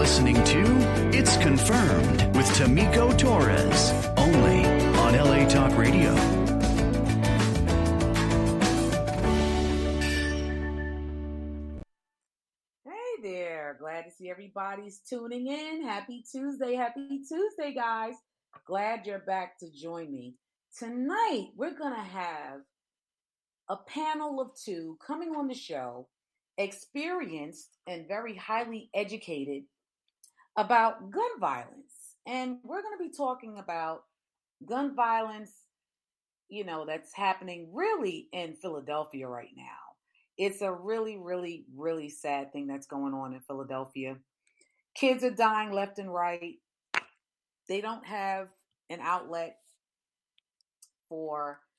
listening to It's Confirmed with Tamiko Torres, only on LA Talk Radio. Hey there. Glad to see everybody's tuning in. Happy Tuesday. Happy Tuesday, guys. Glad you're back to join me. Tonight, we're going to have a panel of two coming on the show, experienced and very highly educated about gun violence. And we're going to be talking about gun violence, that's happening really in Philadelphia right now. It's a really, really, really sad thing that's going on in Philadelphia. Kids are dying left and right. They don't have an outlet for,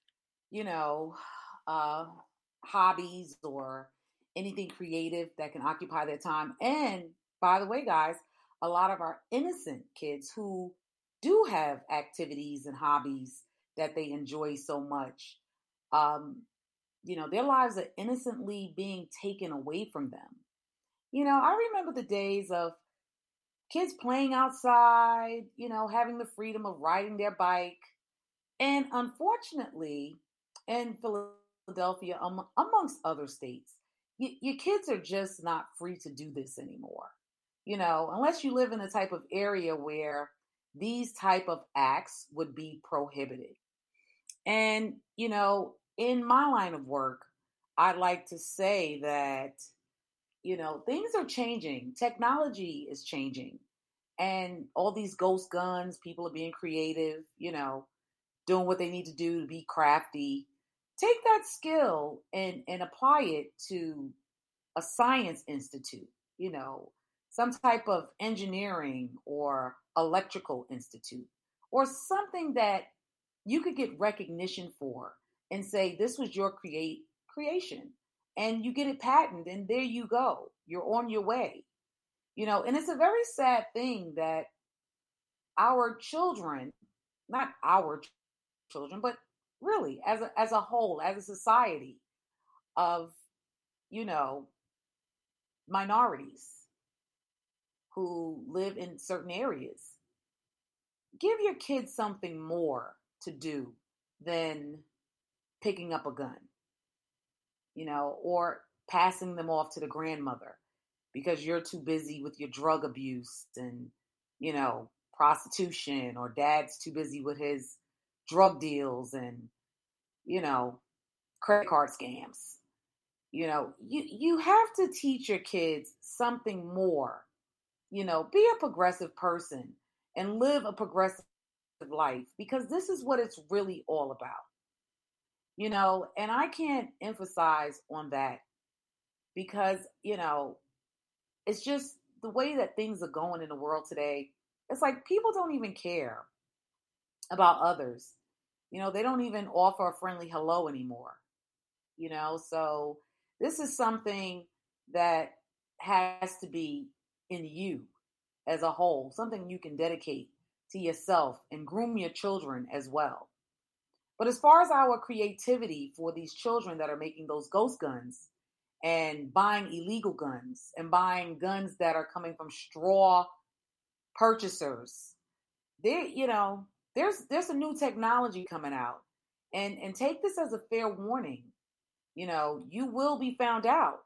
hobbies or anything creative that can occupy their time. And by the way, guys, a lot of our innocent kids who do have activities and hobbies that they enjoy so much, their lives are innocently being taken away from them. I remember the days of kids playing outside, having the freedom of riding their bike. And unfortunately, in Philadelphia, amongst other states, your kids are just not free to do this anymore. Unless you live in a type of area where these type of acts would be prohibited. And, in my line of work, I'd like to say that, things are changing. Technology is changing. And all these ghost guns, people are being creative, doing what they need to do to be crafty. Take that skill and apply it to a science institute, some type of engineering or electrical institute, or something that you could get recognition for and say, this was your creation, and you get it patented, and there you go. You're on your way. And it's a very sad thing that our children, not our children, but really as a whole, as a society of, minorities who live in certain areas, give your kids something more to do than picking up a gun, or passing them off to the grandmother because you're too busy with your drug abuse and, prostitution, or dad's too busy with his drug deals and, credit card scams. You have to teach your kids something more, be a progressive person and live a progressive life, because this is what it's really all about. And I can't emphasize on that because, it's just the way that things are going in the world today. It's like people don't even care about others. They don't even offer a friendly hello anymore. So this is something that has to be in you as a whole, something you can dedicate to yourself and groom your children as well. But as far as our creativity for these children that are making those ghost guns and buying illegal guns and buying guns that are coming from straw purchasers, there's a new technology coming out, and take this as a fair warning. You will be found out.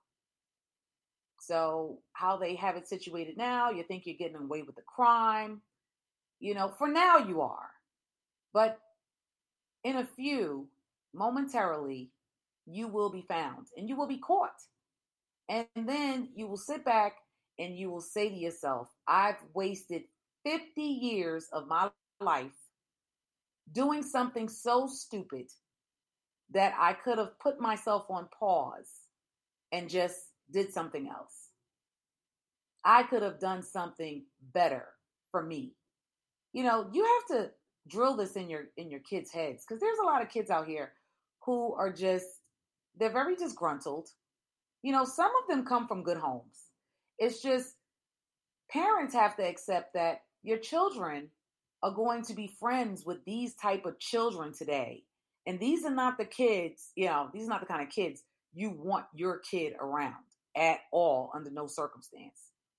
So how they have it situated now, you think you're getting away with the crime. For now you are. But in a few, momentarily, you will be found and you will be caught. And then you will sit back and you will say to yourself, I've wasted 50 years of my life doing something so stupid that I could have put myself on pause and just did something else. I could have done something better for me. You have to drill this in your kids' heads, because there's a lot of kids out here who are they're very disgruntled. Some of them come from good homes. It's just parents have to accept that your children are going to be friends with these type of children today. And these are not the kids, these are not the kind of kids you want your kid around at all, under no circumstance.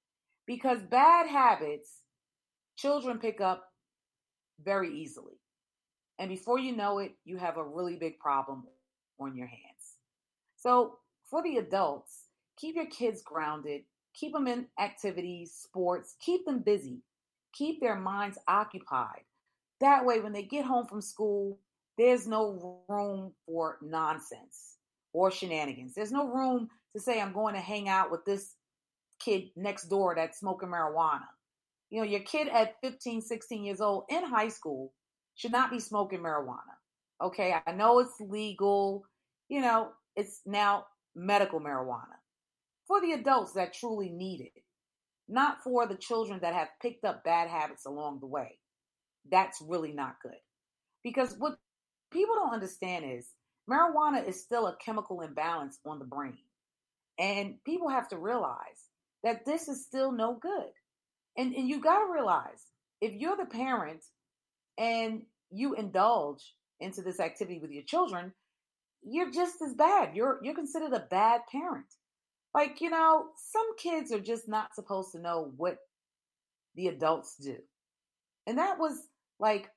because bad habits, children pick up very easily. And before you know it, you have a really big problem on your hands. So, for the adults, keep your kids grounded, keep them in activities, sports, keep them busy, keep their minds occupied. That way, when they get home from school, there's no room for nonsense or shenanigans. There's no room to say, I'm going to hang out with this kid next door that's smoking marijuana. You know, your kid at 15, 16 years old in high school should not be smoking marijuana. Okay, I know it's legal. You know, it's now medical marijuana for the adults that truly need it, not for the children that have picked up bad habits along the way. That's really not good. Because what people don't understand is marijuana is still a chemical imbalance on the brain. And people have to realize that this is still no good. And you got to realize if you're the parent and you indulge into this activity with your children, you're just as bad. You're considered a bad parent. Like, you know, some kids are just not supposed to know what the adults do. And that was like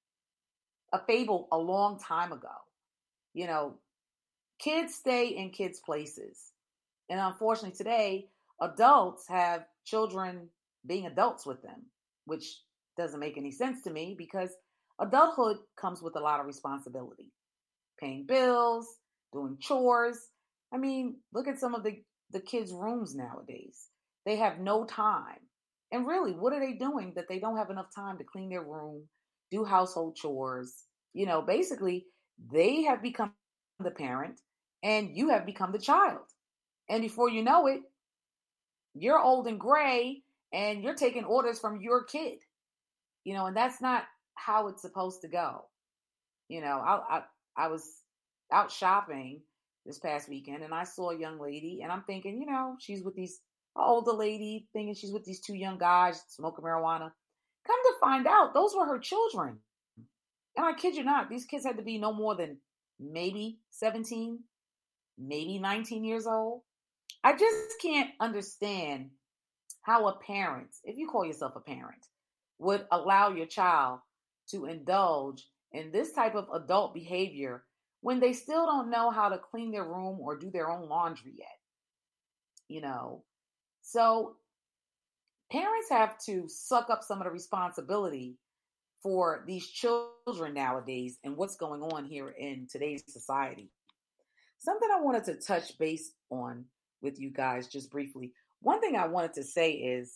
a fable a long time ago. You know, kids stay in kids' places. And unfortunately today, adults have children being adults with them, which doesn't make any sense to me because adulthood comes with a lot of responsibility. Paying bills, doing chores. I mean, look at some of the kids' rooms nowadays. They have no time. And really, what are they doing that they don't have enough time to clean their room, do household chores? You know, basically, they have become the parent and you have become the child. And before you know it, you're old and gray and you're taking orders from your kid. You know, and that's not how it's supposed to go. You know, I was out shopping this past weekend and I saw a young lady and I'm thinking, you know, she's with these older lady thinking she's with these two young guys smoking marijuana. Come to find out, those were her children. And I kid you not, these kids had to be no more than maybe 17, maybe 19 years old. I just can't understand how a parent, if you call yourself a parent, would allow your child to indulge in this type of adult behavior when they still don't know how to clean their room or do their own laundry yet. You know, so parents have to suck up some of the responsibility for these children nowadays and what's going on here in today's society. Something I wanted to touch base on with you guys just briefly. One thing I wanted to say is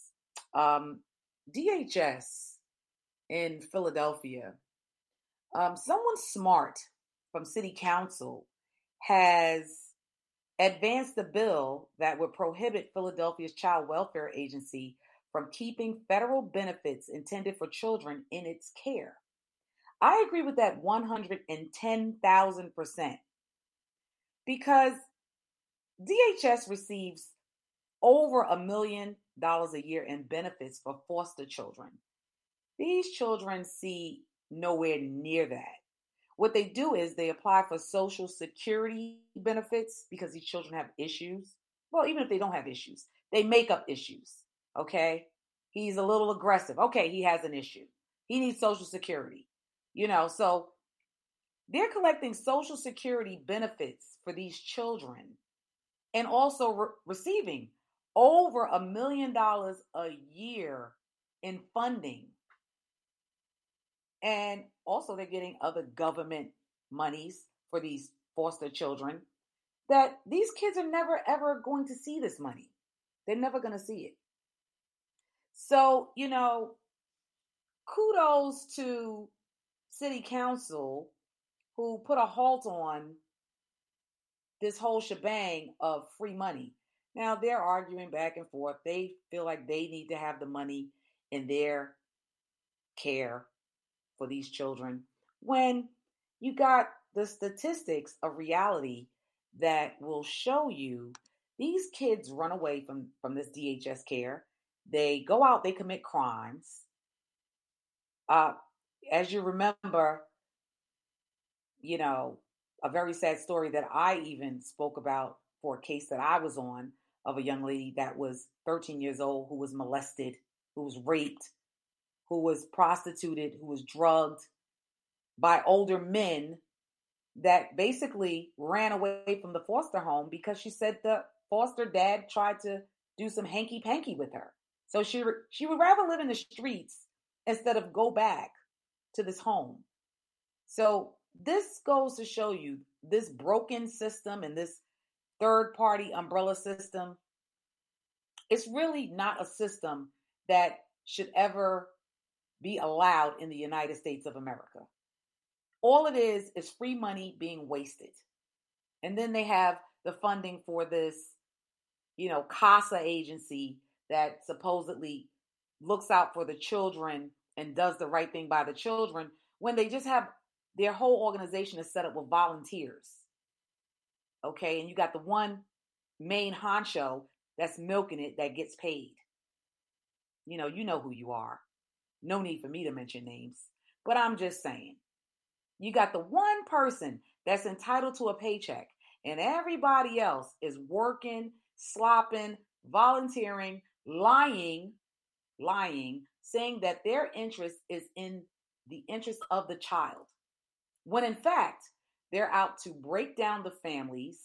DHS in Philadelphia, someone smart from city council has advanced a bill that would prohibit Philadelphia's child welfare agency from keeping federal benefits intended for children in its care. I agree with that 110,000% because DHS receives over $1 million a year in benefits for foster children. These children see nowhere near that. What they do is they apply for Social Security benefits because these children have issues. Well, even if they don't have issues, they make up issues. Okay. He's a little aggressive. Okay. He has an issue. He needs Social Security. You know, so they're collecting Social Security benefits for these children and also receiving over $1 million a year in funding. And also they're getting other government monies for these foster children that these kids are never ever going to see this money. They're never going to see it. So, you know, kudos to city council who put a halt on this whole shebang of free money. Now they're arguing back and forth. They feel like they need to have the money in their care for these children when you got the statistics of reality that will show you these kids run away from this DHS care. They go out, they commit crimes. As you remember, you know, a very sad story that I even spoke about for a case that I was on of a young lady that was 13 years old who was molested, who was raped, who was prostituted, who was drugged by older men that basically ran away from the foster home because she said the foster dad tried to do some hanky panky with her. So she would rather live in the streets instead of go back to this home. So this goes to show you this broken system and this third party umbrella system. It's really not a system that should ever be allowed in the United States of America. All it is free money being wasted. And then they have the funding for this, CASA agency that supposedly looks out for the children and does the right thing by the children when they just have their whole organization is set up with volunteers. Okay, and you got the one main honcho that's milking it that gets paid. You know who you are. No need for me to mention names, but I'm just saying. You got the one person that's entitled to a paycheck, and everybody else is working, slopping, volunteering, lying, saying that their interest is in the interest of the child. When in fact, they're out to break down the families,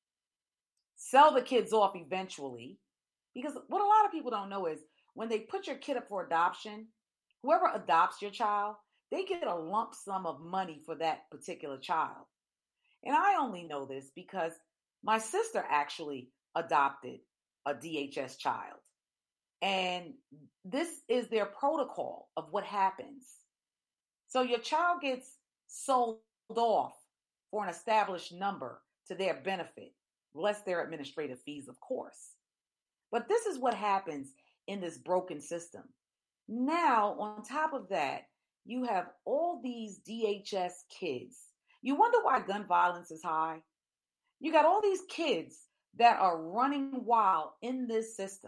sell the kids off eventually. Because what a lot of people don't know is when they put your kid up for adoption, whoever adopts your child, they get a lump sum of money for that particular child. And I only know this because my sister actually adopted a DHS child. And this is their protocol of what happens. So your child gets sold off for an established number to their benefit, less their administrative fees, of course. But this is what happens in this broken system. Now, on top of that, you have all these DHS kids. You wonder why gun violence is high? You got all these kids that are running wild in this system,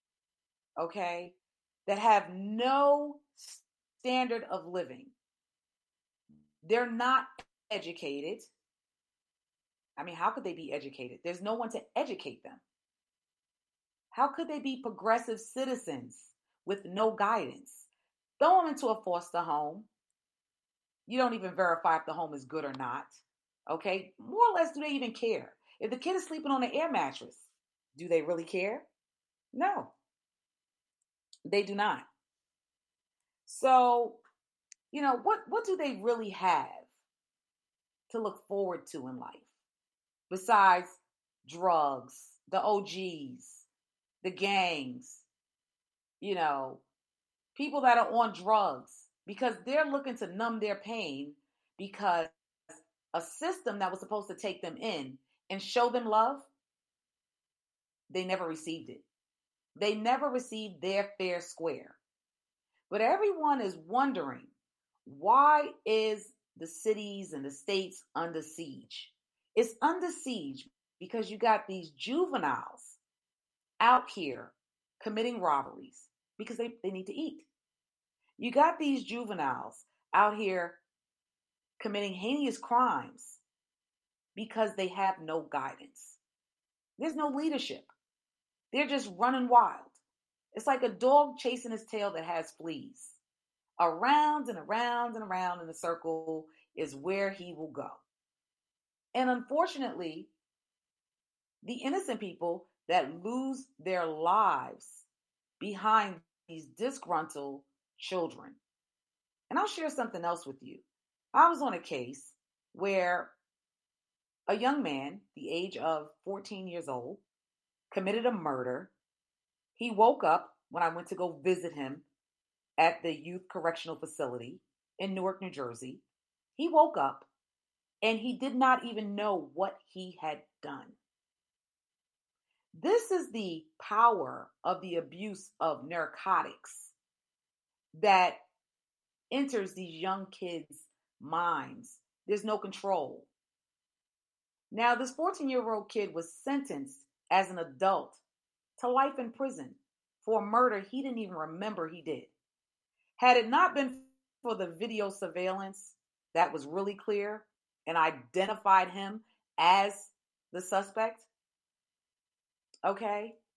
okay, that have no standard of living. They're not educated. I mean, how could they be educated? There's no one to educate them. How could they be progressive citizens with no guidance? Throw them into a foster home. You don't even verify if the home is good or not. Okay? More or less, do they even care? If the kid is sleeping on an air mattress, do they really care? No. They do not. So, what do they really have to look forward to in life? Besides drugs, the OGs, the gangs, people that are on drugs because they're looking to numb their pain because a system that was supposed to take them in and show them love, they never received it. They never received their fair square. But everyone is wondering, why is the cities and the states under siege? It's under siege because you got these juveniles out here committing robberies because they need to eat. You got these juveniles out here committing heinous crimes because they have no guidance. There's no leadership. They're just running wild. It's like a dog chasing his tail that has fleas. Around and around and around in a circle is where he will go. And unfortunately, the innocent people that lose their lives behind these disgruntled children. And I'll share something else with you. I was on a case where a young man, the age of 14 years old, committed a murder. He woke up when I went to go visit him at the youth correctional facility in Newark, New Jersey. He woke up and he did not even know what he had done. This is the power of the abuse of narcotics that enters these young kids' minds. There's no control. Now, this 14-year-old kid was sentenced as an adult to life in prison for a murder he didn't even remember he did. Had it not been for the video surveillance that was really clear and identified him as the suspect, okay,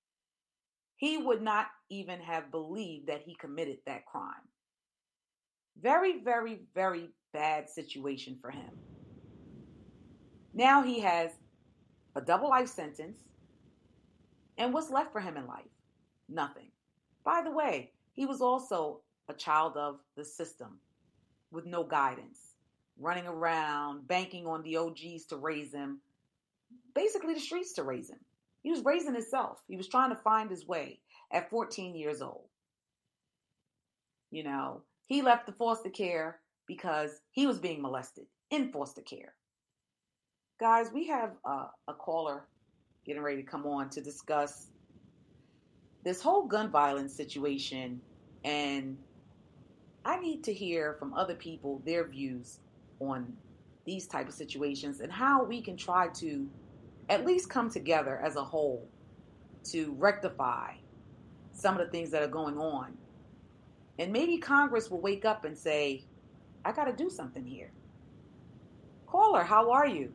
he would not even have believed that he committed that crime. Very, very, very bad situation for him. Now he has a double life sentence. And what's left for him in life? Nothing. By the way, he was also a child of the system with no guidance, running around, banking on the OGs to raise him, basically the streets to raise him. He was raising himself. He was trying to find his way at 14 years old. You know, he left the foster care because he was being molested in foster care. Guys, we have a caller getting ready to come on to discuss this whole gun violence situation, and I need to hear from other people their views on these type of situations and how we can try to at least come together as a whole to rectify some of the things that are going on. And maybe Congress will wake up and say, I got to do something here. Caller, how are you?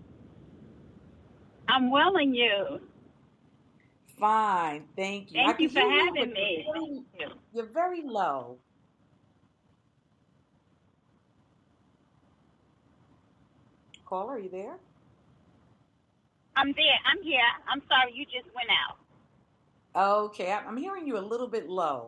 I'm well, and you? Fine, thank you. Thank you for having me. You're very low. Caller, are you there? I'm there. I'm here. I'm sorry, you just went out. Okay, I'm hearing you a little bit low.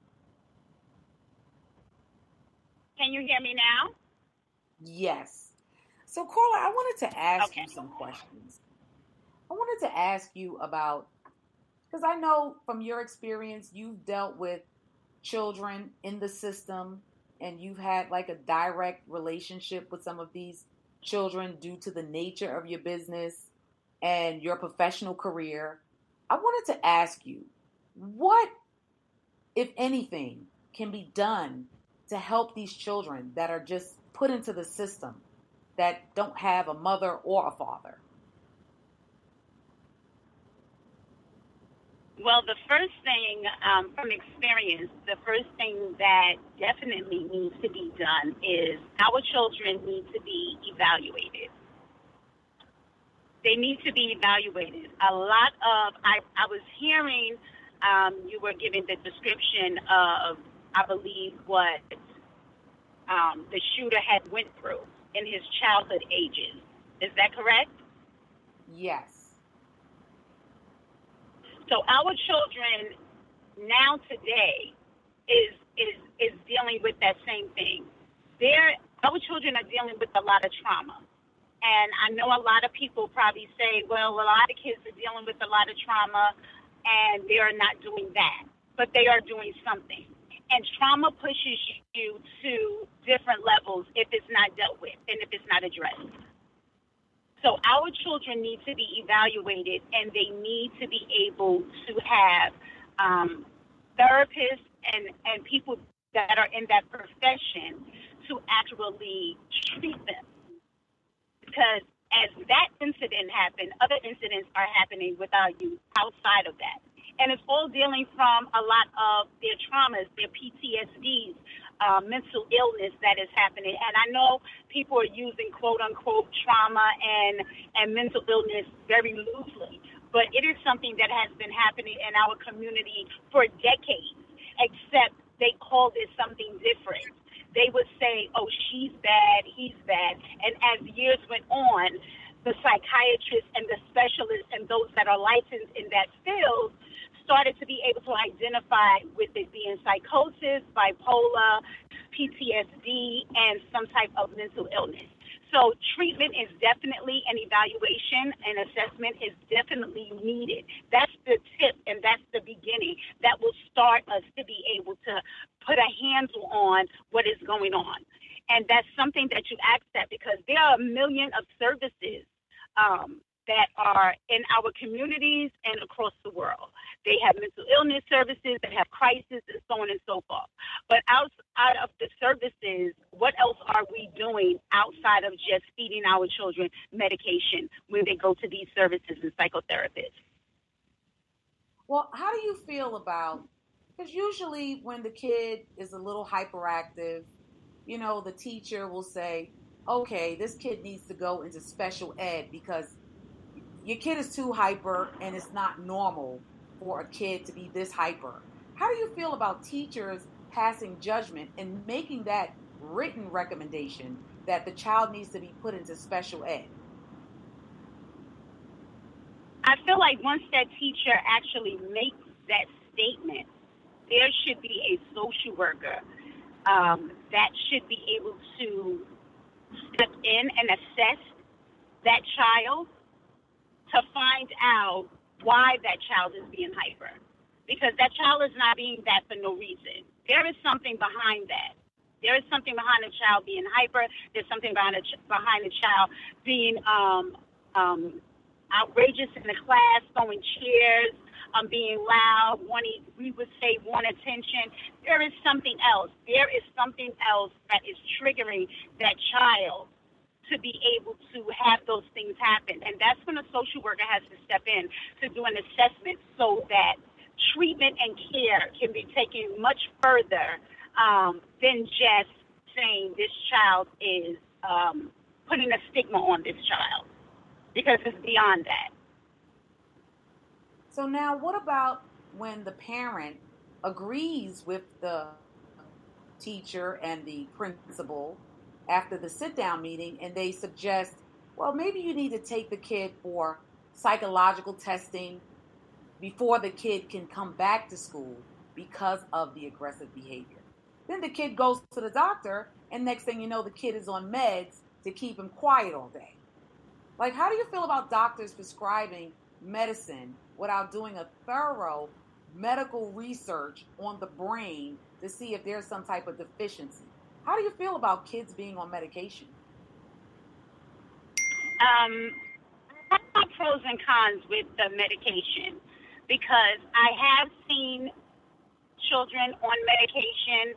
Can you hear me now? Yes. So, caller, I wanted to ask you some questions. I wanted to ask you about, because I know from your experience, you've dealt with children in the system and you've had like a direct relationship with some of these children due to the nature of your business and your professional career. I wanted to ask you, what, if anything, can be done to help these children that are just put into the system that don't have a mother or a father? Well, the first thing, from experience, the first thing that definitely needs to be done is our children need to be evaluated. They need to be evaluated. A lot of, I was hearing, you were giving the description of, I believe, what the shooter had went through in his childhood ages. Is that correct? Yes. So our children now today is dealing with that same thing. Our children are dealing with a lot of trauma. And I know a lot of people probably say, well, a lot of kids are dealing with a lot of trauma and they are not doing that. But they are doing something. And trauma pushes you to different levels if it's not dealt with and if it's not addressed. So our children need to be evaluated, and they need to be able to have therapists and people that are in that profession to actually treat them. Because as that incident happened, other incidents are happening with our youth outside of that. And it's all dealing from a lot of their traumas, their PTSDs, mental illness that is happening. And I know people are using quote-unquote trauma and mental illness very loosely, but it is something that has been happening in our community for decades, except they called it something different. They would say, oh, she's bad, he's bad. And as years went on, the psychiatrists and the specialists and those that are licensed in that field started to be able to identify with it being psychosis, bipolar, PTSD, and some type of mental illness. So treatment is definitely an evaluation and assessment is definitely needed. That's the tip and that's the beginning that will start us to be able to put a handle on what is going on. And that's something that you asked that because there are a million of services that are in our communities and across the world. They have mental illness services, they have crisis, and so on and so forth. But outside of the services, what else are we doing outside of just feeding our children medication when they go to these services and psychotherapists? Well, how do you feel about, because usually when the kid is a little hyperactive, you know, the teacher will say, okay, this kid needs to go into special ed because your kid is too hyper and it's not normal for a kid to be this hyper. How do you feel about teachers passing judgment and making that written recommendation that the child needs to be put into special ed? I feel like once that teacher actually makes that statement, there should be a social worker that should be able to step in and assess that child to find out why that child is being hyper. Because that child is not being that for no reason. There is something behind that. There is something behind a child being hyper. There's something behind a child being outrageous in the class, throwing chairs, being loud, we would say want attention. There is something else. There is something else that is triggering that child to be able to have those things happen. And that's when a social worker has to step in to do an assessment so that treatment and care can be taken much further than just saying this child is putting a stigma on this child, because it's beyond that. So now what about when the parent agrees with the teacher and the principal after the sit-down meeting and they suggest, well, maybe you need to take the kid for psychological testing before the kid can come back to school because of the aggressive behavior. Then the kid goes to the doctor, and next thing you know, the kid is on meds to keep him quiet all day. Like, how do you feel about doctors prescribing medicine without doing a thorough medical research on the brain to see if there's some type of deficiency? How do you feel about kids being on medication? I have pros and cons with the medication, because I have seen children on medication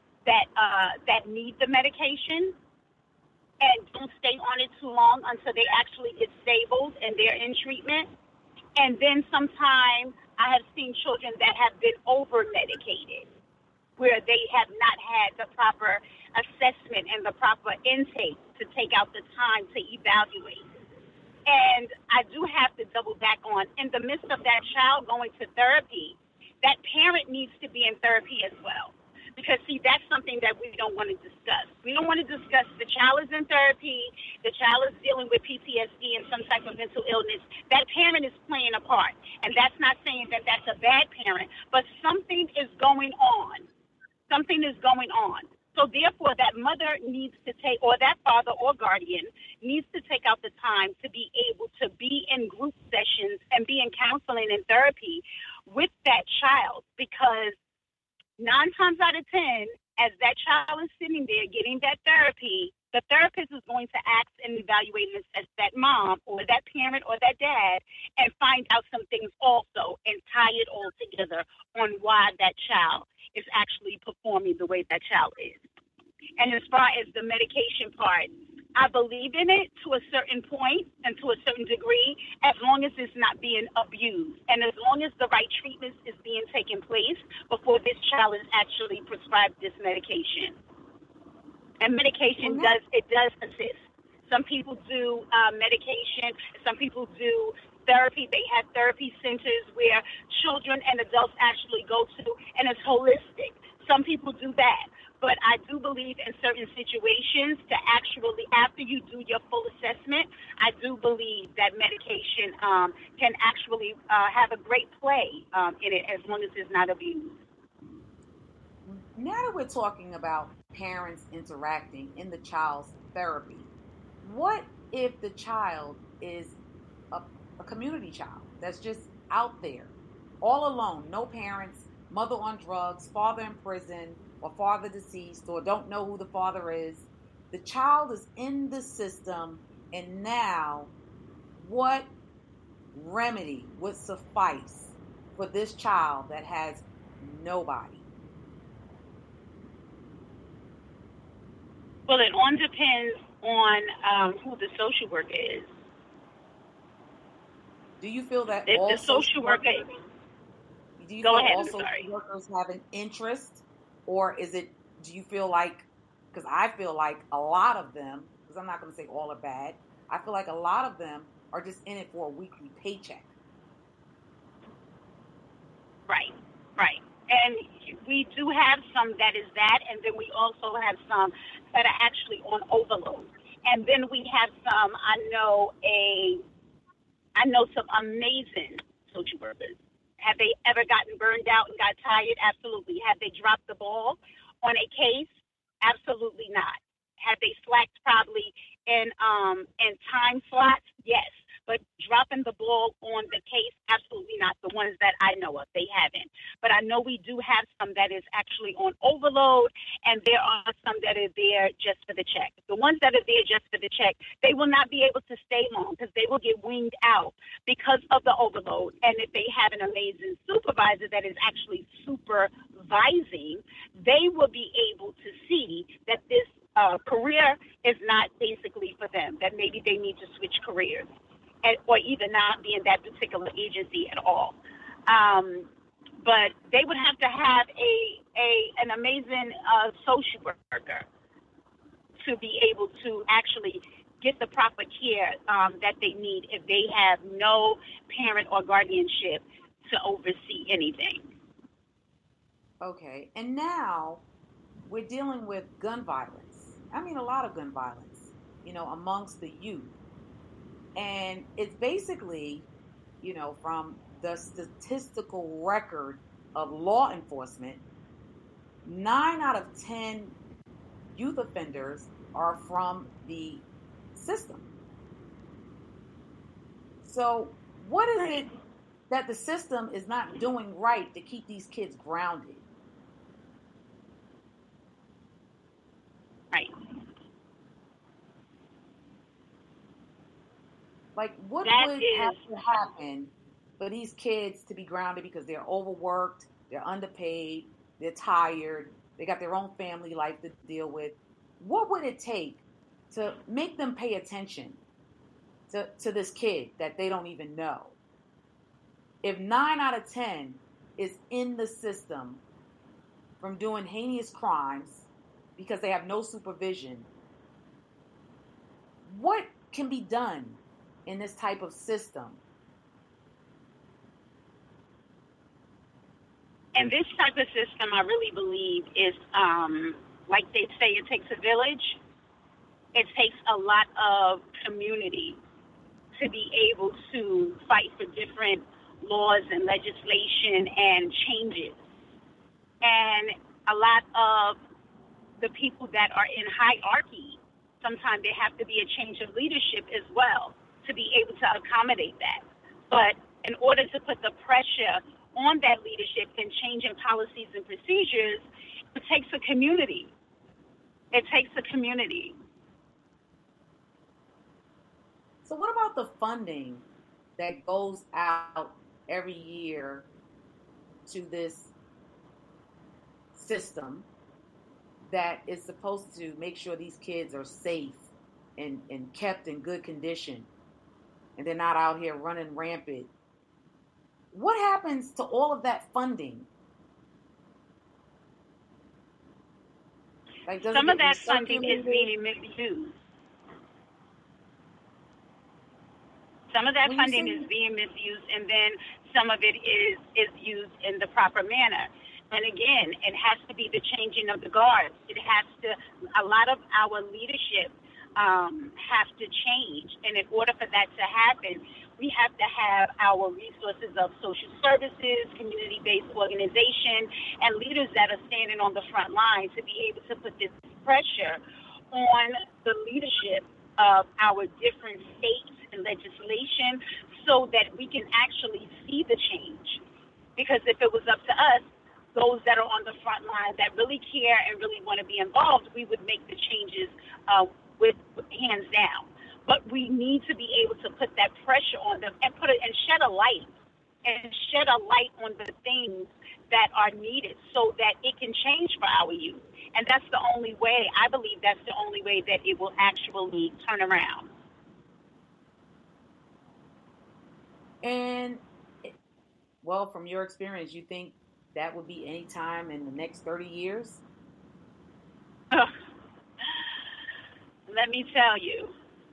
that need the medication and don't stay on it too long until they actually get stable and they're in treatment. And then sometimes I have seen children that have been over-medicated, where they have not had the proper assessment and the proper intake to take out the time to evaluate. And I do have to double back on, in the midst of that child going to therapy, that parent needs to be in therapy as well. Because, see, that's something that we don't want to discuss. We don't want to discuss the child is in therapy, the child is dealing with PTSD and some type of mental illness. That parent is playing a part. And that's not saying that that's a bad parent, but something is going on. Something is going on. So, therefore, that mother needs to take, or that father or guardian needs to take out the time to be able to be in group sessions and be in counseling and therapy with that child, because 9 times out of 10, as that child is sitting there getting that therapy, the therapist is going to ask and evaluate and assess that mom or that parent or that dad and find out some things also and tie it all together on why that child is actually performing the way that child is. And as far as the medication part, I believe in it to a certain point and to a certain degree, as long as it's not being abused and as long as the right treatment is being taken place before this child is actually prescribed this medication. And medication does assist. Some people do medication. Some people do therapy. They have therapy centers where children and adults actually go to, and it's holistic. Some people do that. But I do believe in certain situations to actually, after you do your full assessment, I do believe that medication can actually have a great play in it as long as it's not abused. Now that we're talking about parents interacting in the child's therapy, what if the child is a community child that's just out there, all alone, no parents, mother on drugs, father in prison, or father deceased, or don't know who the father is? The child is in the system, and now what remedy would suffice for this child that has nobody? Well, it all depends on who the social worker is. Do you feel that if all the social worker... Do you feel all social workers have an interest? Or is it, do you feel like, because I feel like a lot of them, because I'm not going to say all are bad, I feel like a lot of them are just in it for a weekly paycheck. Right, right. And we do have some that is that, and then we also have some that are actually on overload. And then we have some, I know some amazing social workers. Have they ever gotten burned out and got tired? Absolutely. Have they dropped the ball on a case? Absolutely not. Have they slacked probably in time slots? Yes. But dropping the ball on the case, absolutely not. The ones that I know of, they haven't. But I know we do have some that is actually on overload, and there are some that are there just for the check. The ones that are there just for the check, they will not be able to stay long because they will get weaned out because of the overload. And if they have an amazing supervisor that is actually supervising, they will be able to see that this career is not basically for them, that maybe they need to switch careers. Or even not be in that particular agency at all. But they would have to have an amazing social worker to be able to actually get the proper care that they need if they have no parent or guardianship to oversee anything. Okay, and now we're dealing with gun violence. I mean, a lot of gun violence, amongst the youth. And it's basically, from the statistical record of law enforcement, 9 out of 10 youth offenders are from the system. So what is it that the system is not doing right to keep these kids grounded? Right. Like, what would have to happen for these kids to be grounded because they're overworked, they're underpaid, they're tired, they got their own family life to deal with? What would it take to make them pay attention to this kid that they don't even know? If 9 out of 10 is in the system from doing heinous crimes because they have no supervision, what can be done in this type of system? And this type of system, I really believe, is like they say, it takes a village. It takes a lot of community to be able to fight for different laws and legislation and changes. And a lot of the people that are in hierarchy, sometimes there have to be a change of leadership as well to be able to accommodate that. But in order to put the pressure on that leadership and changing policies and procedures, it takes a community. It takes a community. So what about the funding that goes out every year to this system that is supposed to make sure these kids are safe and kept in good condition and they're not out here running rampant? What happens to all of that funding? Like, some of that funding is being misused. Some of that funding is being misused, and then some of it is used in the proper manner. And again, it has to be the changing of the guards. A lot of our leadership have to change. And in order for that to happen, we have to have our resources of social services, community-based organization, and leaders that are standing on the front line to be able to put this pressure on the leadership of our different states and legislation so that we can actually see the change. Because if it was up to us, those that are on the front line that really care and really want to be involved, we would make the changes with hands down. But we need to be able to put that pressure on them and shed a light on the things that are needed so that it can change for our youth. And that's the only way, I believe that's the only way that it will actually turn around. And, well, from your experience, you think that would be any time in the next 30 years? Let me tell you,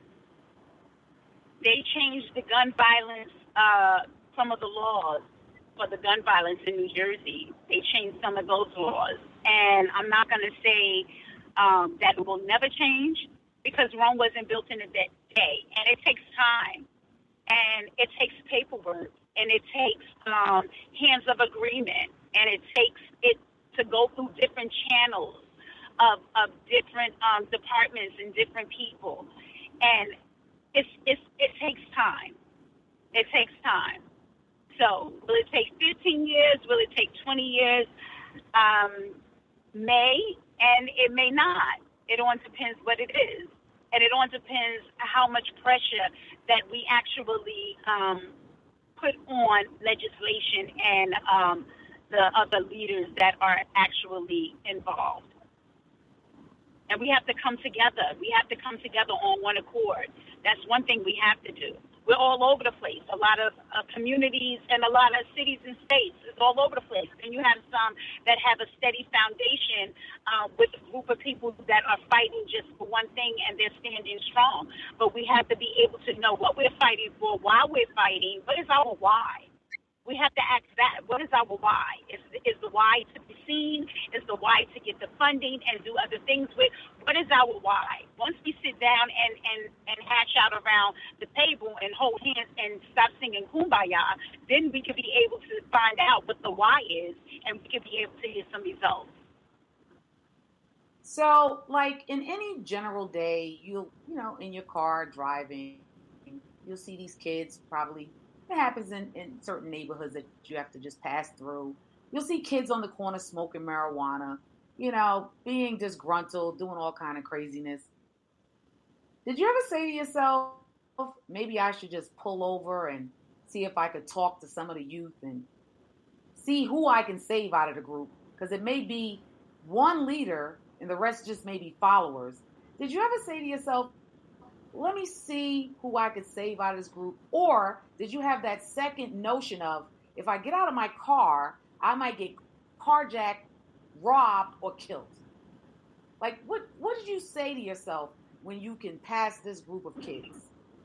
they changed the gun violence, some of the laws for the gun violence in New Jersey. They changed some of those laws. And I'm not going to say that it will never change, because Rome wasn't built in a day. And it takes time. And it takes paperwork. And it takes hands of agreement. And it takes it to go through different channels of different departments and different people. And it takes time. It takes time. So will it take 15 years? Will it take 20 years? May, and it may not. It all depends what it is. And it all depends how much pressure that we actually put on legislation and the other leaders that are actually involved. And we have to come together. We have to come together on one accord. That's one thing we have to do. We're all over the place. A lot of communities and a lot of cities and states is all over the place. And you have some that have a steady foundation with a group of people that are fighting just for one thing, and they're standing strong. But we have to be able to know what we're fighting for, why we're fighting, what is our why. We have to ask that. What is our why? Is the why to be seen? Is the why to get the funding and do other things with? What is our why? Once we sit down and hash out around the table and hold hands and stop singing Kumbaya, then we can be able to find out what the why is, and we can be able to get some results. So, like in any general day, you know, in your car driving, you'll see these kids probably. It happens in certain neighborhoods that you have to just pass through. You'll see kids on the corner smoking marijuana, you know, being disgruntled, doing all kind of craziness. Did you ever say to yourself, maybe I should just pull over and see if I could talk to some of the youth and see who I can save out of the group? Because it may be one leader and the rest just may be followers. Did you ever say to yourself, let me see who I could save out of this group? Or did you have that second notion of, if I get out of my car, I might get carjacked, robbed, or killed? Like, what did you say to yourself when you can pass this group of kids?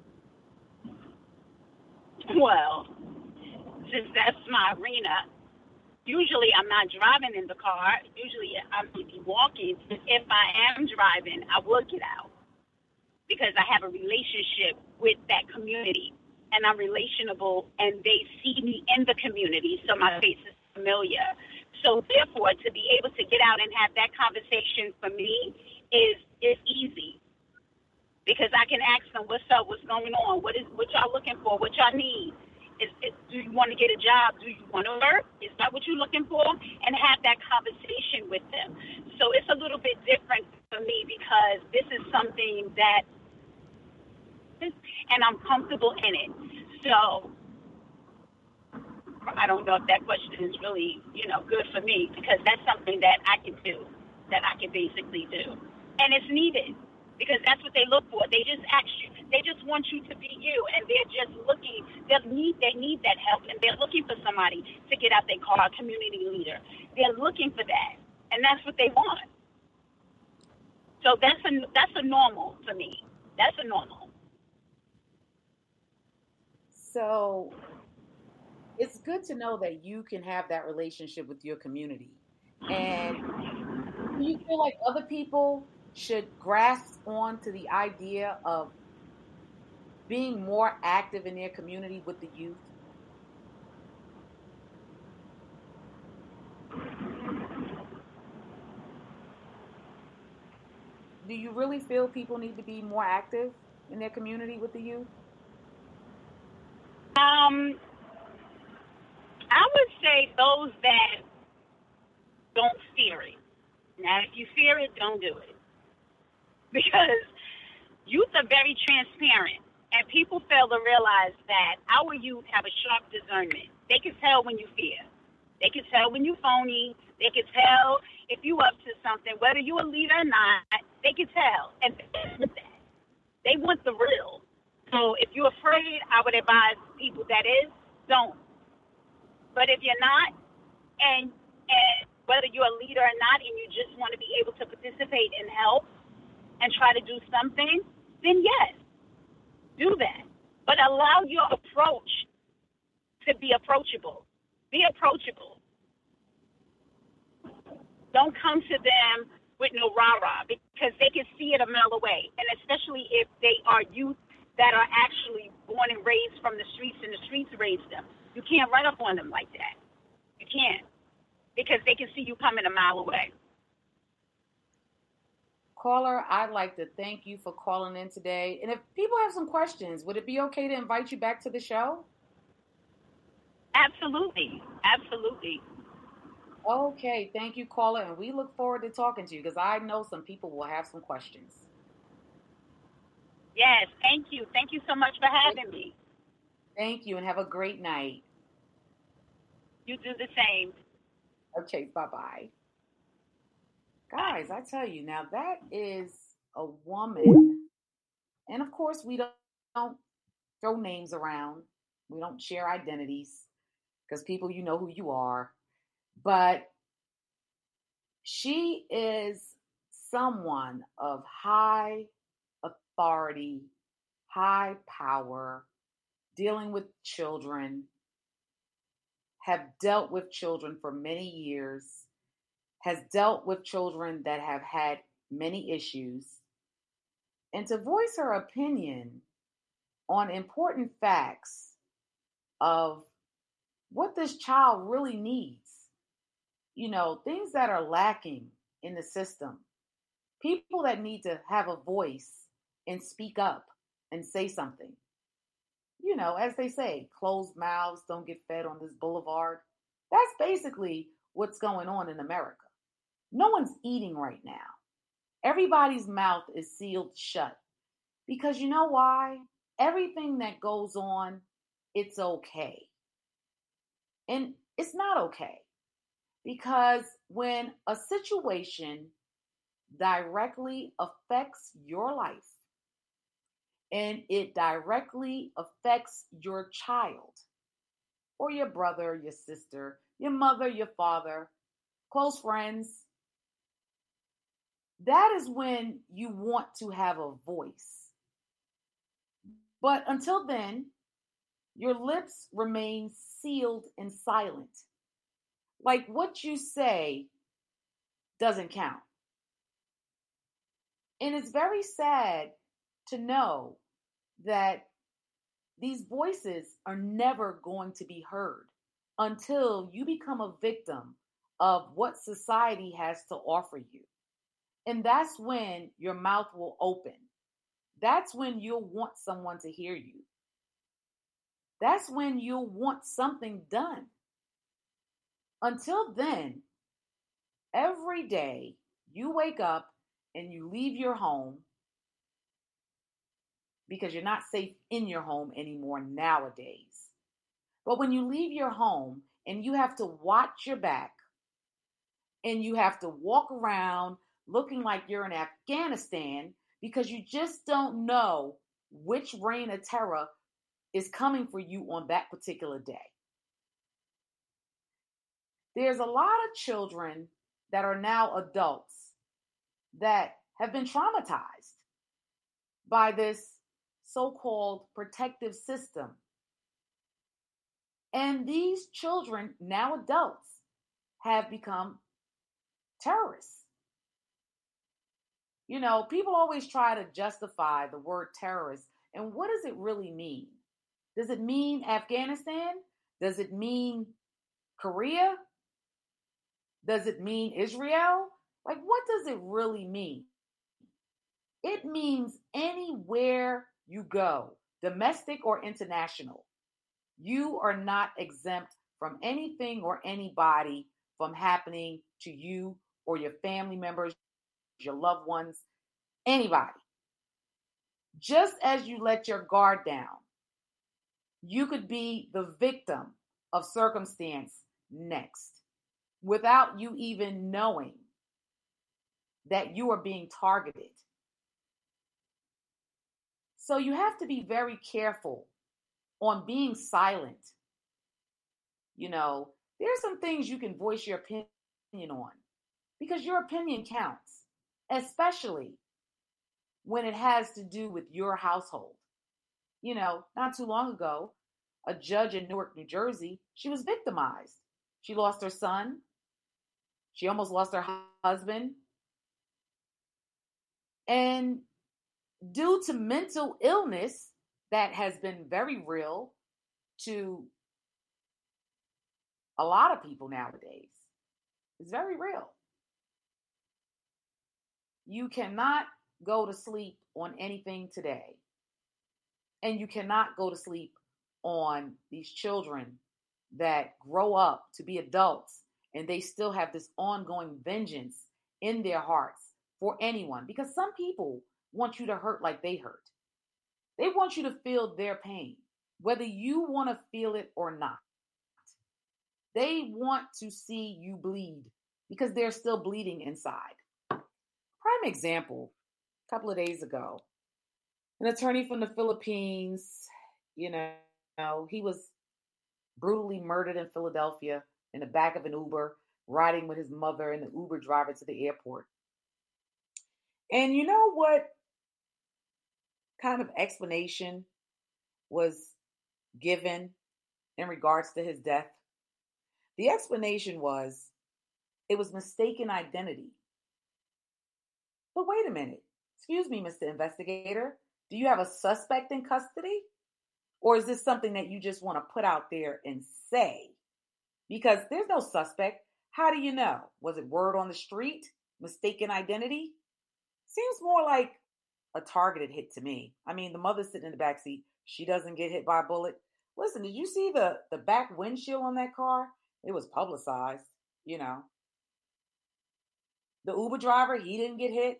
Well, since that's my arena, usually I'm not driving in the car. Usually I'm walking. If I am driving, I will get out, because I have a relationship with that community, and I'm relationable, and they see me in the community, so my face is familiar. So therefore, to be able to get out and have that conversation for me is easy, because I can ask them, what's up, what's going on, what y'all looking for, what y'all need. Do you want to get a job? Do you want to work? Is that what you're looking for? And have that conversation with them. So it's a little bit different for me, because this is something that, and I'm comfortable in it. So I don't know if that question is really, good for me, because that's something that I can do, that I can basically do. And it's needed, because that's what they look for. They just ask you, they just want you to be you, and they're just looking, they need that help, and they're looking for somebody to get out their car, a community leader. They're looking for that, and that's what they want. So that's a normal for me. That's a normal. So it's good to know that you can have that relationship with your community. And do you feel like other people should grasp on to the idea of being more active in their community with the youth? Do you really feel people need to be more active in their community with the youth? I would say those that don't fear it. Now, if you fear it, don't do it. Because youth are very transparent, and people fail to realize that our youth have a sharp discernment. They can tell when you fear. They can tell when you phony. They can tell if you up to something, whether you a leader or not. They can tell, and they want the real. So if you're afraid, I would advise people that is, don't. But if you're not, and whether you're a leader or not, and you just want to be able to participate and help and try to do something, then yes, do that. But allow your approach to be approachable. Be approachable. Don't come to them with no rah-rah, because they can see it a mile away. And especially if they are youth that are actually born and raised from the streets, and the streets raised them. You can't run up on them like that. You can't, because they can see you coming a mile away. Caller, I'd like to thank you for calling in today. And if people have some questions, would it be okay to invite you back to the show? Absolutely. Absolutely. Okay, thank you, caller, and we look forward to talking to you, because I know some people will have some questions. Yes, thank you. Thank you so much for having me. Thank you, and have a great night. You do the same. Okay, bye-bye. Guys, I tell you, now that is a woman, and of course we don't throw names around. We don't share identities, because people, you know who you are. But she is someone of high authority, high power, dealing with children, have dealt with children for many years, has dealt with children that have had many issues, and to voice her opinion on important facts of what this child really needs. You know, things that are lacking in the system. People that need to have a voice and speak up and say something. You know, as they say, closed mouths don't get fed on this boulevard. That's basically what's going on in America. No one's eating right now. Everybody's mouth is sealed shut. Because you know why? Everything that goes on, it's okay. And it's not okay. Because when a situation directly affects your life and it directly affects your child or your brother, your sister, your mother, your father, close friends, that is when you want to have a voice. But until then, your lips remain sealed and silent. Like what you say doesn't count. And it's very sad to know that these voices are never going to be heard until you become a victim of what society has to offer you. And that's when your mouth will open. That's when you'll want someone to hear you. That's when you'll want something done. Until then, every day you wake up and you leave your home, because you're not safe in your home anymore nowadays. But when you leave your home and you have to watch your back and you have to walk around looking like you're in Afghanistan because you just don't know which reign of terror is coming for you on that particular day. There's a lot of children that are now adults that have been traumatized by this so-called protective system. And these children, now adults, have become terrorists. You know, people always try to justify the word terrorist. And what does it really mean? Does it mean Afghanistan? Does it mean Korea? Does it mean Israel? Like, what does it really mean? It means anywhere you go, domestic or international. You are not exempt from anything or anybody from happening to you or your family members, your loved ones, anybody. Just as you let your guard down, you could be the victim of circumstance next without you even knowing that you are being targeted. So you have to be very careful on being silent. You know, there's some things you can voice your opinion on because your opinion counts, especially when it has to do with your household. You know, not too long ago, a judge in Newark, New Jersey, she was victimized. She lost her son. She almost lost her husband. And due to mental illness that has been very real to a lot of people nowadays, it's very real. You cannot go to sleep on anything today. And you cannot go to sleep on these children that grow up to be adults and they still have this ongoing vengeance in their hearts for anyone. Because some people want you to hurt like they hurt. They want you to feel their pain, whether you want to feel it or not. They want to see you bleed because they're still bleeding inside. Prime example, a couple of days ago, an attorney from the Philippines, he was brutally murdered in Philadelphia in the back of an Uber, riding with his mother and the Uber driver to the airport. And you know what kind of explanation was given in regards to his death? The explanation was it was mistaken identity. But wait a minute. Excuse me, Mr. Investigator. Do you have a suspect in custody? Or is this something that you just want to put out there and say? Because there's no suspect. How do you know? Was it word on the street? Mistaken identity? Seems more like a targeted hit to me. I mean, the mother's sitting in the back seat. She doesn't get hit by a bullet. Listen, did you see the back windshield on that car? It was publicized, The Uber driver, he didn't get hit.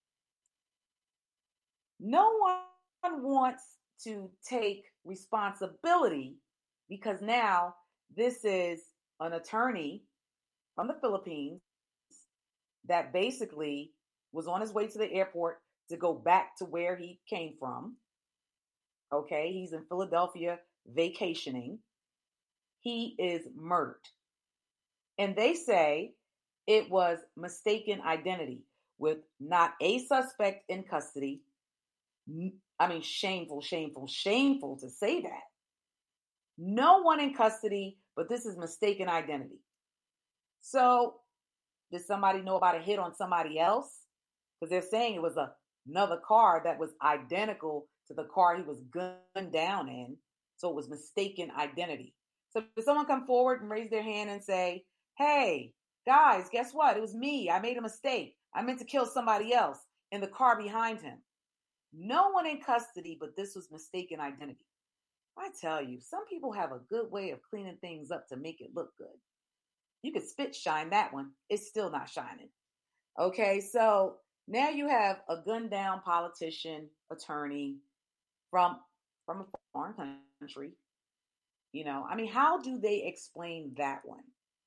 No one wants to take responsibility because now this is an attorney from the Philippines that basically was on his way to the airport to go back to where he came from. Okay, he's in Philadelphia vacationing. He is murdered. And they say it was mistaken identity with not a suspect in custody. I mean, shameful to say that. No one in custody, but this is mistaken identity. So, did somebody know about a hit on somebody else? Because they're saying it was another car that was identical to the car he was gunned down in. So it was mistaken identity. So did someone come forward and raise their hand and say, hey, guys, guess what? It was me. I made a mistake. I meant to kill somebody else in the car behind him. No one in custody, but this was mistaken identity. I tell you, some people have a good way of cleaning things up to make it look good. You could spit shine that one. It's still not shining. Okay, so now you have a gunned down politician, attorney from a foreign country. How do they explain that one?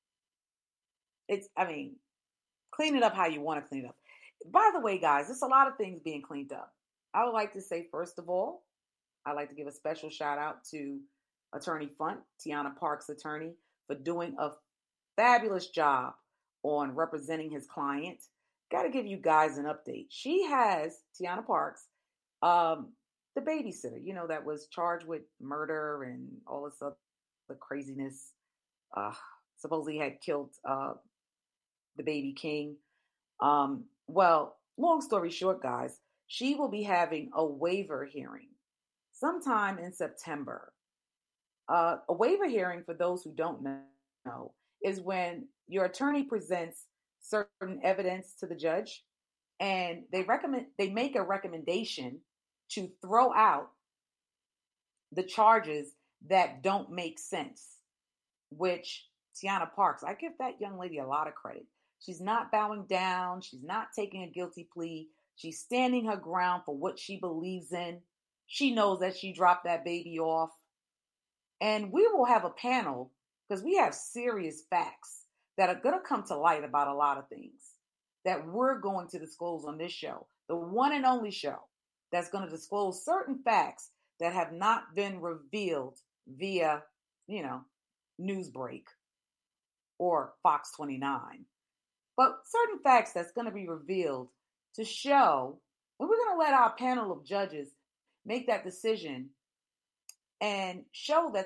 Clean it up how you want to clean it up. By the way, guys, there's a lot of things being cleaned up. I would like to say, first of all, I'd like to give a special shout out to Attorney Funt, Tiana Parks' attorney, for doing a fabulous job on representing his client. Got to give you guys an update. She has, Tiana Parks, the babysitter, that was charged with murder and all this other craziness. Supposedly had killed the baby king. Well, long story short, guys, she will be having a waiver hearing sometime in September. A waiver hearing, for those who don't know, is when your attorney presents certain evidence to the judge and they make a recommendation to throw out the charges that don't make sense, which Tiana Parks, I give that young lady a lot of credit. She's not bowing down. She's not taking a guilty plea. She's standing her ground for what she believes in. She knows that she dropped that baby off. And we will have a panel because we have serious facts that are going to come to light about a lot of things that we're going to disclose on this show. The one and only show that's going to disclose certain facts that have not been revealed via, Newsbreak or Fox 29. But certain facts that's going to be revealed to show, and we're going to let our panel of judges make that decision and show that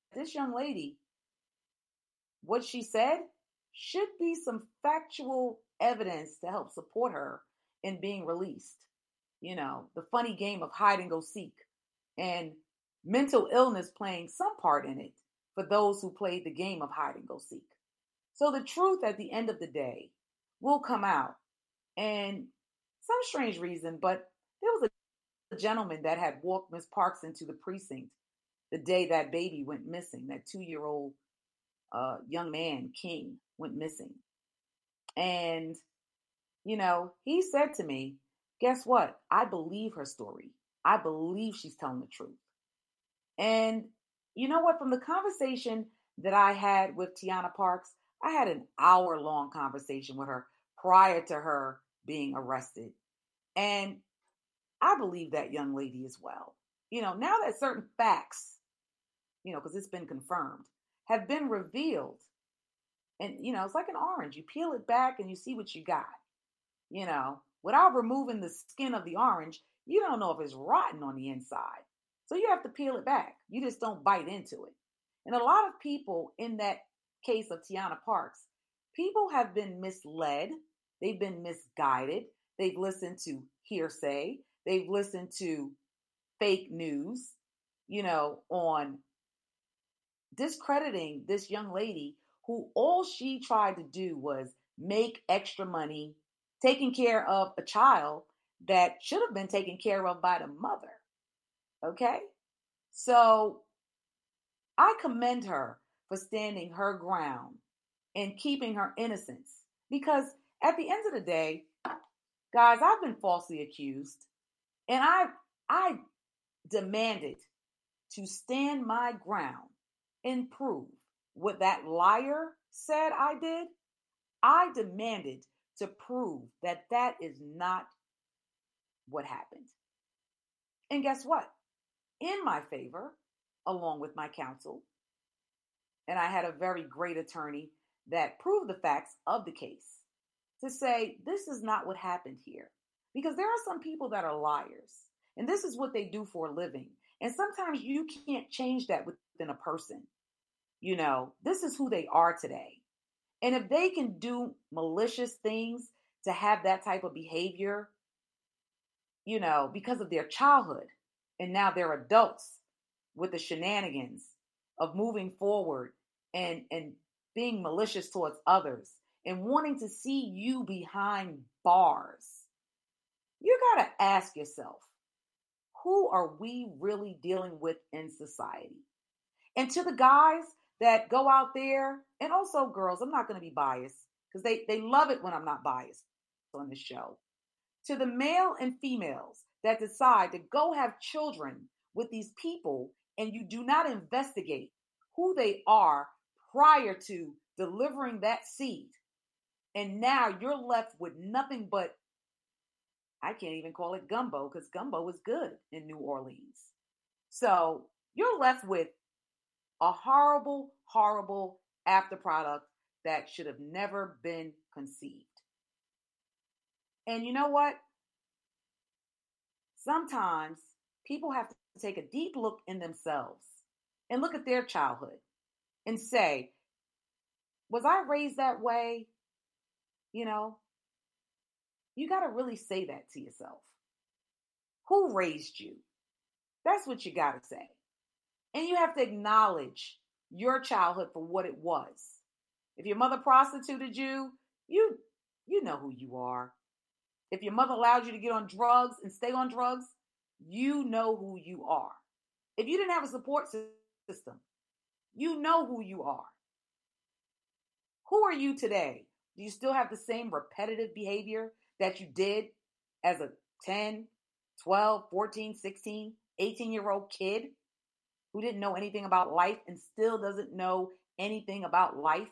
this young lady, what she said, should be some factual evidence to help support her in being released. The funny game of hide and go seek, and mental illness playing some part in it for those who played the game of hide and go seek. So the truth at the end of the day will come out. And some strange reason, but there was a gentleman that had walked Miss Parks into the precinct the day that baby went missing, that 2-year-old young man, King, went missing. And, he said to me, guess what? I believe her story. I believe she's telling the truth. And you know what? From the conversation that I had with Tiana Parks, I had an hour-long conversation with her prior to her being arrested. And I believe that young lady as well. Now that certain facts, because it's been confirmed, have been revealed. And, it's like an orange. You peel it back and you see what you got. Without removing the skin of the orange, you don't know if it's rotten on the inside. So you have to peel it back. You just don't bite into it. And a lot of people in that case of Tiana Parks, people have been misled. They've been misguided. They've listened to hearsay. They've listened to fake news, on discrediting this young lady who all she tried to do was make extra money, taking care of a child that should have been taken care of by the mother. Okay? So I commend her for standing her ground and keeping her innocence. Because at the end of the day, guys, I've been falsely accused. And I demanded to stand my ground and prove what that liar said I did. I demanded to prove that that is not what happened. And guess what? In my favor, along with my counsel, and I had a very great attorney that proved the facts of the case to say this is not what happened here. Because there are some people that are liars, and this is what they do for a living. And sometimes you can't change that within a person. This is who they are today. And if they can do malicious things to have that type of behavior, because of their childhood, and now they're adults with the shenanigans of moving forward and being malicious towards others and wanting to see you behind bars, you got to ask yourself, who are we really dealing with in society? And to the guys that go out there, and also girls, I'm not going to be biased because they love it when I'm not biased on this show. To the male and females that decide to go have children with these people and you do not investigate who they are prior to delivering that seed. And now you're left with nothing but, I can't even call it gumbo because gumbo was good in New Orleans. So you're left with a horrible, horrible after product that should have never been conceived. And you know what? Sometimes people have to take a deep look in themselves and look at their childhood and say, was I raised that way? You got to really say that to yourself. Who raised you? That's what you got to say. And you have to acknowledge your childhood for what it was. If your mother prostituted you, you know who you are. If your mother allowed you to get on drugs and stay on drugs, you know who you are. If you didn't have a support system, you know who you are. Who are you today? Do you still have the same repetitive behavior that you did as a 10, 12, 14, 16, 18-year-old kid who didn't know anything about life and still doesn't know anything about life?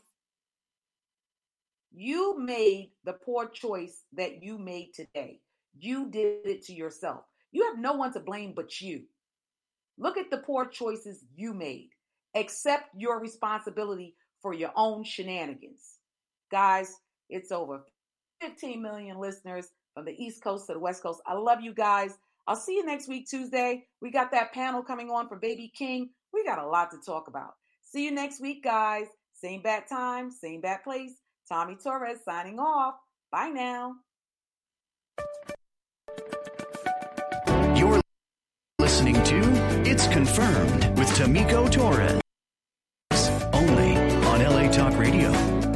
You made the poor choice that you made today. You did it to yourself. You have no one to blame but you. Look at the poor choices you made. Accept your responsibility for your own shenanigans. Guys, it's over 15 million listeners from the East Coast to the West Coast. I love you guys. I'll see you next week, Tuesday. We got that panel coming on for Baby King. We got a lot to talk about. See you next week, guys. Same bat time, same bat place. Tommy Torres signing off. Bye now. You're listening to It's Confirmed with Tamiko Torres. Only on LA Talk Radio.